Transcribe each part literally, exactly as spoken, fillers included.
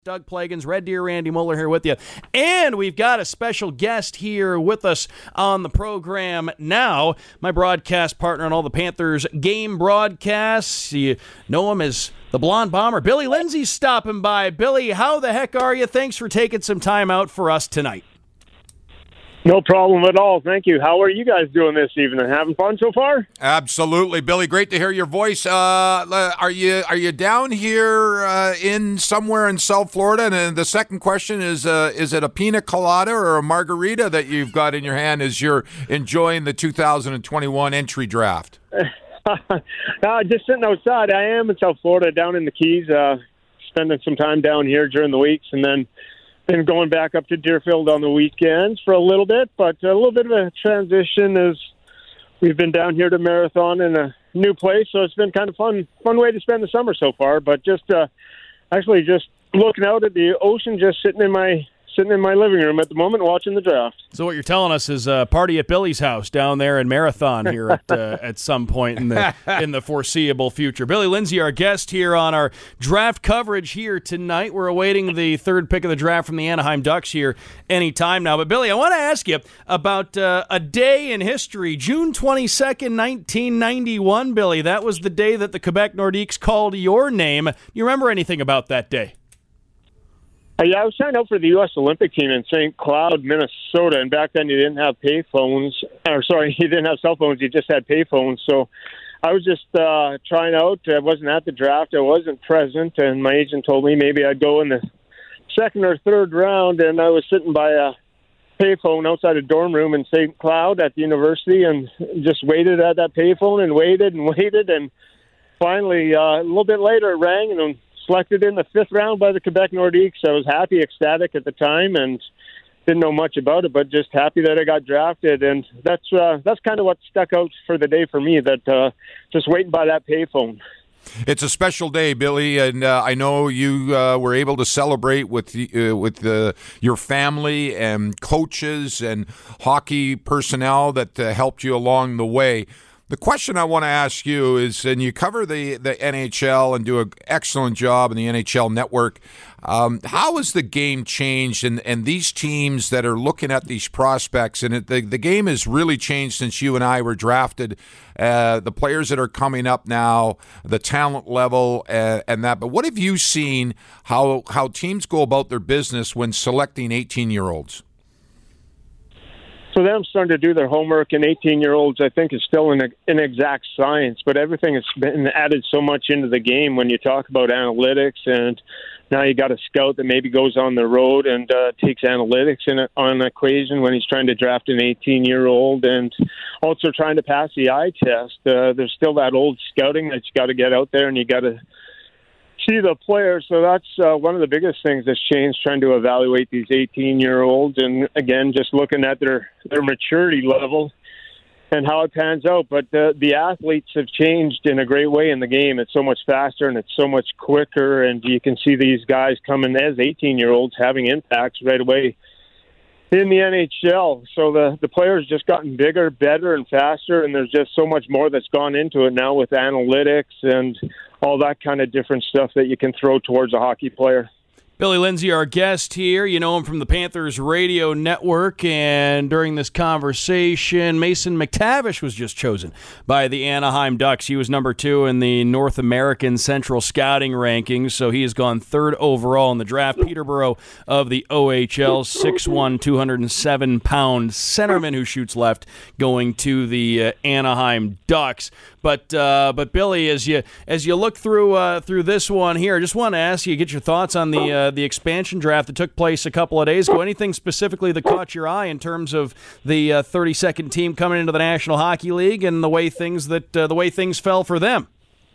Doug Plagans, Red Deer Randy Muller here with you. And we've got a special guest here with us on the program now. My broadcast partner on all the Panthers game broadcasts. You know him as the Blonde Bomber. Billy Lindsay's stopping by. Billy, how the heck are you? Thanks for taking some time out for us tonight. No problem at all. Thank you. How are you guys doing this evening? Having fun so far? Absolutely, Billy. Great to hear your voice. Uh, are you are you down here uh, in somewhere in South Florida? And then the second question is: uh, is it a pina colada or a margarita that you've got in your hand as you're enjoying the two thousand twenty-one entry draft? uh, just sitting outside. I am in South Florida, down in the Keys, uh, spending some time down here during the weeks, and then. Been going back up to Deerfield on the weekends for a little bit, but a little bit of a transition as we've been down here to Marathon in a new place, so it's been kind of fun, fun way to spend the summer so far. But just uh, actually just looking out at the ocean, just sitting in my sitting in my living room at the moment, watching the draft. So what you're telling us is a party at Billy's house down there in Marathon here at uh, at some point in the in the foreseeable future. Billy Lindsay, our guest here on our draft coverage here tonight. We're awaiting the third pick of the draft from the Anaheim Ducks here any time now. But Billy, I want to ask you about uh, a day in history, June twenty-second, nineteen ninety-one. Billy, that was the day that the Quebec Nordiques called your name. You remember anything about that day? Uh, yeah, I was trying out for the U S Olympic team in Saint Cloud, Minnesota, and back then you didn't have pay phones, or sorry, you didn't have cell phones, you just had pay phones, so I was just uh, trying out. I wasn't at the draft, I wasn't present, and my agent told me maybe I'd go in the second or third round, and I was sitting by a payphone outside a dorm room in Saint Cloud at the university and just waited at that payphone and waited and waited, and finally, uh, a little bit later it rang, and selected in the fifth round by the Quebec Nordiques. I was happy, ecstatic at the time, and didn't know much about it, but just happy that I got drafted. And that's uh, that's kind of what stuck out for the day for me, that uh, just waiting by that payphone. It's a special day, Billy, and uh, I know you uh, were able to celebrate with uh, with uh, your family and coaches and hockey personnel that uh, helped you along the way. The question I want to ask you is, and you cover the, the N H L and do an excellent job in the N H L network, um, how has the game changed, and, and these teams that are looking at these prospects, and it, the, the game has really changed since you and I were drafted, uh, the players that are coming up now, the talent level, uh, and that, but what have you seen how how teams go about their business when selecting eighteen-year-olds? For them starting to do their homework, and eighteen-year-olds, I think, is still an inexact science, but everything has been added so much into the game when you talk about analytics, and now you got a scout that maybe goes on the road and uh, takes analytics in a, on an equation when he's trying to draft an eighteen-year-old, and also trying to pass the eye test. Uh, there's still that old scouting that you got to get out there, and you got to see the players. So that's uh, one of the biggest things that's changed, trying to evaluate these eighteen-year-olds, and again, just looking at their, their maturity level and how it pans out. But the, the athletes have changed in a great way in the game. It's so much faster and it's so much quicker, and you can see these guys coming as eighteen-year-olds having impacts right away in the N H L. So the, the players just gotten bigger, better, and faster, and there's just so much more that's gone into it now with analytics and all that kind of different stuff that you can throw towards a hockey player. Billy Lindsay, our guest here. You know him from the Panthers Radio Network, and during this conversation, Mason McTavish was just chosen by the Anaheim Ducks. He was number two in the North American Central Scouting Rankings, so he has gone third overall in the draft. Peterborough of the O H L, six one, two hundred seven pound centerman who shoots left, going to the uh, Anaheim Ducks. But uh, but Billy, as you as you look through uh, through this one here, I just want to ask you, get your thoughts on the uh, the expansion draft that took place a couple of days ago. Anything specifically that caught your eye in terms of the uh, thirty-second team coming into the National Hockey League and the way things that uh, the way things fell for them?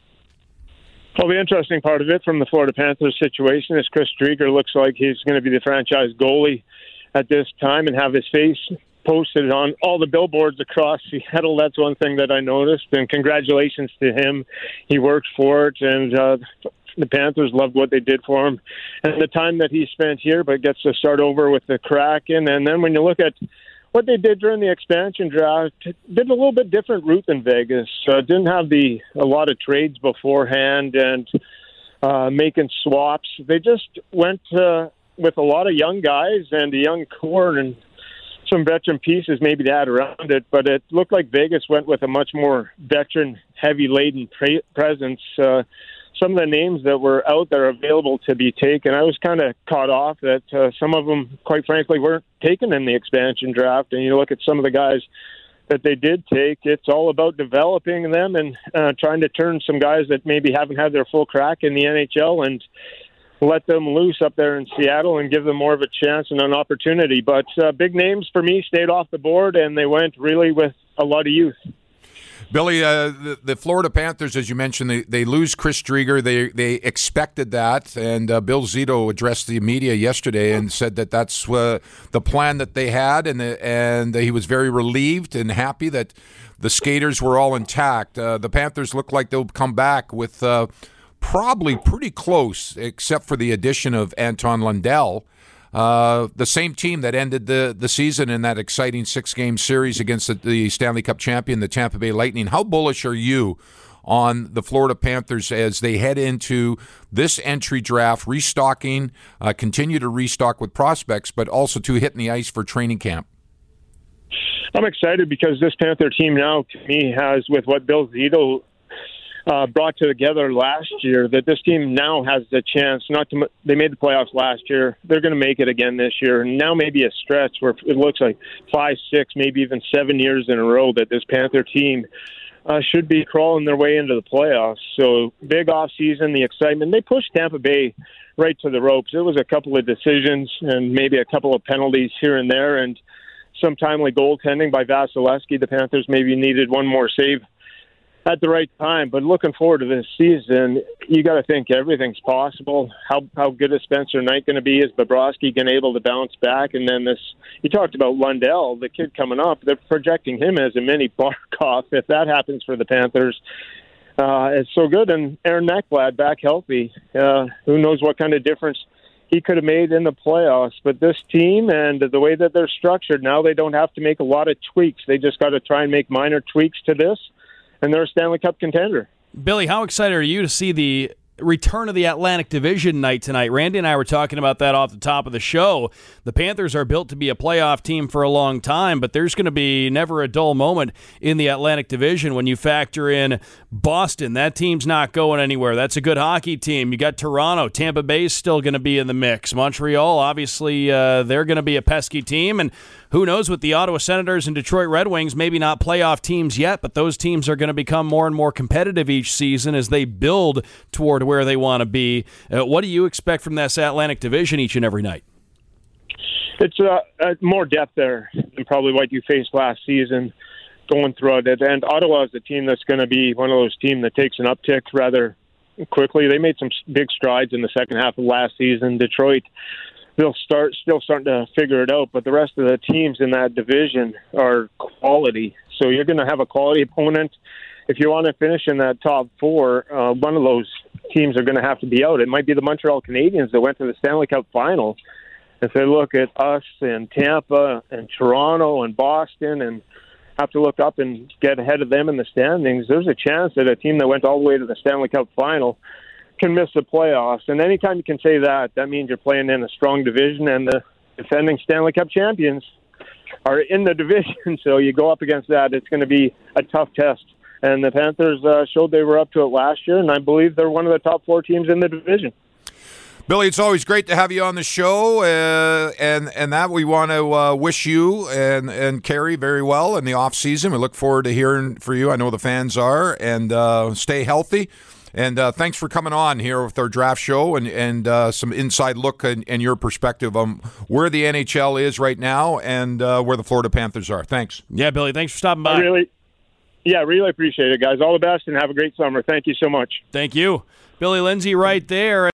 Well, the interesting part of it from the Florida Panthers situation is Chris Drieger looks like he's going to be the franchise goalie at this time and have his face posted on all the billboards across Seattle. That's one thing that I noticed, and congratulations to him. He worked for it, and uh, the Panthers loved what they did for him and the time that he spent here, but gets to start over with the Kraken. And then when you look at what they did during the expansion draft, did a little bit different route than Vegas. Uh, didn't have the a lot of trades beforehand, and uh, making swaps. They just went uh, with a lot of young guys and a young core and some veteran pieces maybe to add around it, but it looked like Vegas went with a much more veteran, heavy-laden pre- presence. Uh, some of the names that were out there available to be taken, I was kind of caught off that uh, some of them, quite frankly, weren't taken in the expansion draft. And you look at some of the guys that they did take, it's all about developing them and uh, trying to turn some guys that maybe haven't had their full crack in the N H L and let them loose up there in Seattle and give them more of a chance and an opportunity. But uh, big names for me stayed off the board, and they went really with a lot of youth. Billy, uh, the, the Florida Panthers, as you mentioned, they, they lose Chris Driedger. They they expected that, and uh, Bill Zito addressed the media yesterday and said that that's uh, the plan that they had, and the, and he was very relieved and happy that the skaters were all intact. Uh, the Panthers look like they'll come back with uh, probably pretty close, except for the addition of Anton Lundell. Uh, the same team that ended the, the season in that exciting six-game series against the, the Stanley Cup champion, the Tampa Bay Lightning. How bullish are you on the Florida Panthers as they head into this entry draft, restocking, uh, continue to restock with prospects, but also to hitting the ice for training camp? I'm excited because this Panther team now, to me, has, with what Bill Zito Uh, brought together last year, that this team now has the chance not to. They made the playoffs last year. They're going to make it again this year. And now maybe a stretch where it looks like five, six, maybe even seven years in a row that this Panther team uh, should be crawling their way into the playoffs. So big off season, the excitement. They pushed Tampa Bay right to the ropes. It was a couple of decisions and maybe a couple of penalties here and there, and some timely goaltending by Vasilevsky. The Panthers maybe needed one more save at the right time. But looking forward to this season, you got to think everything's possible. How how good is Spencer Knight going to be? Is Bobrovsky going to be able to bounce back? And then this, you talked about Lundell, the kid coming up. They're projecting him as a mini Barkov. If that happens for the Panthers, uh, it's so good. And Aaron Ekblad back healthy. Uh, who knows what kind of difference he could have made in the playoffs. But this team and the way that they're structured, now they don't have to make a lot of tweaks. They just got to try and make minor tweaks to this, and they're a Stanley Cup contender. Billy, how excited are you to see the return of the Atlantic Division night tonight? Randy and I were talking about that off the top of the show. The Panthers are built to be a playoff team for a long time, but there's going to be never a dull moment in the Atlantic Division when you factor in Boston. That team's not going anywhere. That's a good hockey team. You got Toronto. Tampa Bay's still going to be in the mix. Montreal, obviously, uh, they're going to be a pesky team, and who knows with the Ottawa Senators and Detroit Red Wings, maybe not playoff teams yet, but those teams are going to become more and more competitive each season as they build toward where they want to be. Uh, what do you expect from this Atlantic Division each and every night? It's uh, uh, more depth there than probably what you faced last season going throughout it. And Ottawa is a team that's going to be one of those teams that takes an uptick rather quickly. They made some big strides in the second half of last season. Detroit, they'll start still starting to figure it out, but the rest of the teams in that division are quality. So you're going to have a quality opponent. If you want to finish in that top four, uh, one of those teams are going to have to be out. It might be the Montreal Canadiens that went to the Stanley Cup final. If they look at us and Tampa and Toronto and Boston and have to look up and get ahead of them in the standings, there's a chance that a team that went all the way to the Stanley Cup final can miss the playoffs. And anytime you can say that, that means you're playing in a strong division, and the defending Stanley Cup champions are in the division. So you go up against that, it's going to be a tough test. And the Panthers uh, showed they were up to it last year, and I believe they're one of the top four teams in the division. Billy, it's always great to have you on the show, uh, and and that we want to uh, wish you and and Carrie very well in the off season. We look forward to hearing from you. I know the fans are, and uh, stay healthy. And uh, thanks for coming on here with our draft show and and uh, some inside look and, and your perspective on where the N H L is right now and uh, where the Florida Panthers are. Thanks. Yeah, Billy, thanks for stopping by. I really, yeah, really appreciate it, guys. All the best and have a great summer. Thank you so much. Thank you. Billy Lindsay right there.